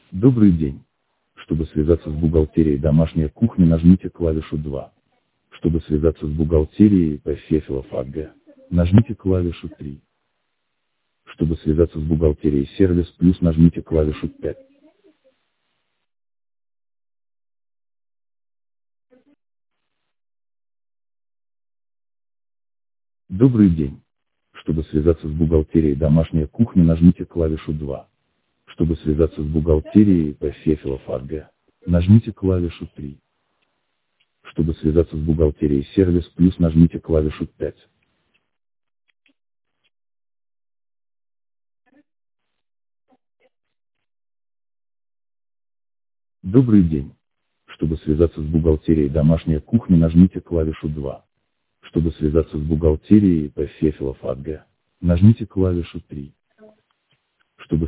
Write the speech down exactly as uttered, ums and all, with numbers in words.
Добрый день. Чтобы связаться с бухгалтерией домашняя кухня, нажмите клавишу два. Чтобы связаться с бухгалтерией по Фефелов А Г, нажмите клавишу три. Чтобы связаться с бухгалтерией сервис плюс, нажмите клавишу пять. Добрый день. Чтобы связаться с бухгалтерией домашняя кухня, нажмите клавишу два. Чтобы связаться с бухгалтерией по Фефелов А Г, нажмите клавишу три. Чтобы связаться с бухгалтерией сервис плюс, нажмите клавишу пять. Добрый день. Чтобы связаться с бухгалтерией домашняя кухня, нажмите клавишу два. Чтобы связаться с бухгалтерией по Фефелов А Г, нажмите клавишу три.